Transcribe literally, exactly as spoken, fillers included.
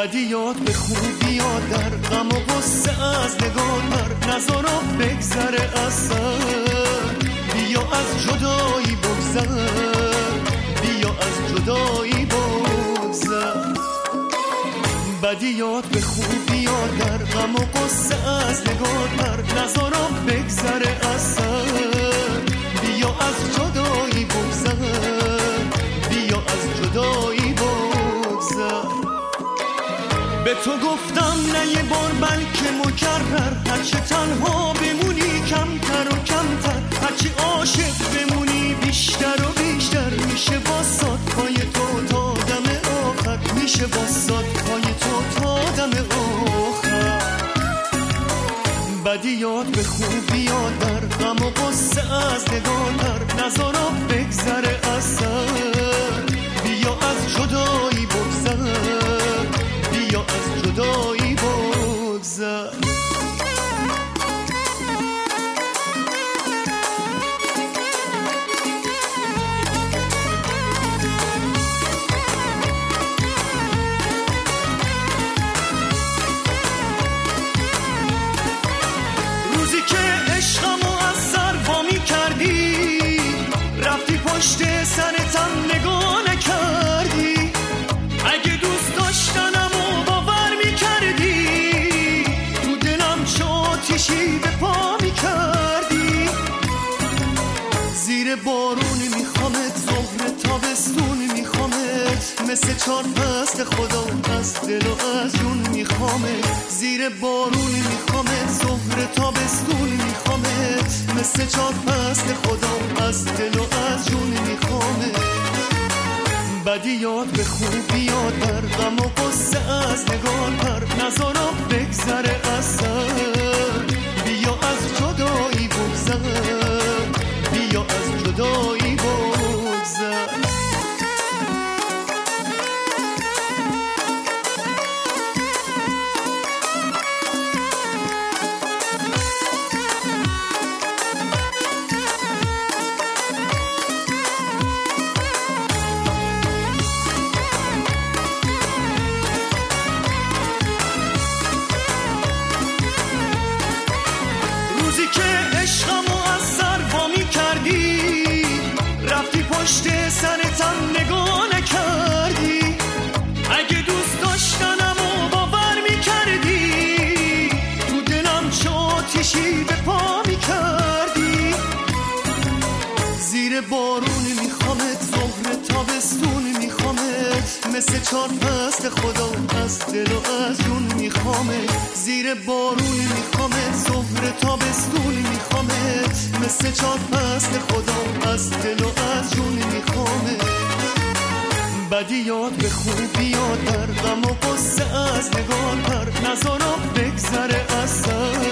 بدی یاد به خوبی یاد در غم و غصه از نگاه بر نظارا بگذره از سر. بیا از جدایی بگذر، بیا از جدایی بگذر. بدی یاد به خوبی یاد در غم و غصه از نگاه بر نظارا بگذره از سر. بیا از جدایی بگذر، بیا از جدایی بگذر. به تو گفتم نه یه بار بلکه مکرر، هرچه تنها بمونی کمتر و کمتر، هرچی عاشق بمونی بیشتر و بیشتر. میشه واسات پای تو تا دم آخر، میشه واسات پای تو تا دم آخر. بدی یاد به خوبی یاد در غم و غصه از نگاه در نظارا بگذره از سر. بیا از جدایی بگذر، بیا از جدایی بگذر. روزی که عشقمو از سر وامی کردی، رفتی پشت سرتم نگاه نکردی. اگه دوست داشتنمو باور میکردی، تو دلم چه آتیشی به پا میکردی. زیر بارونی میخوامت، ظهر تابستونی میخوامت، مثل چار فصل خدا از دل و از جون میخوامت. زیر بارونی میخوامت، ظهر تابستونی میخوامت، مثل چار فصل خدا از دل و از جون میخوامت. بدی یاد به خوبی یاد در غم و غصه از نگاه پر نظارا بگذره از سر. بیا از جدایی بگذر، بیا از جدایی بگذر. روزی که عشقمو از سر وامی کردی، رفتی پشت سرتم نگاه نکردی. اگه دوست داشتنمو باور میکردی، تو دلم چه آتیشی به پا میکردی. زیر بارونی میخوامت، ظهر تابستونی میخوامت، مثل چار فصل خدا از دل و از جون میخوامت. زیر بارونی میخوامت، ظهر تابستونی میخوامت، مثل چار فصل خدا از دل و از جون میخوامت. بدی یاد به خوبی یاد در غم و غصه از نگاه پر نظارا بگذره از سر.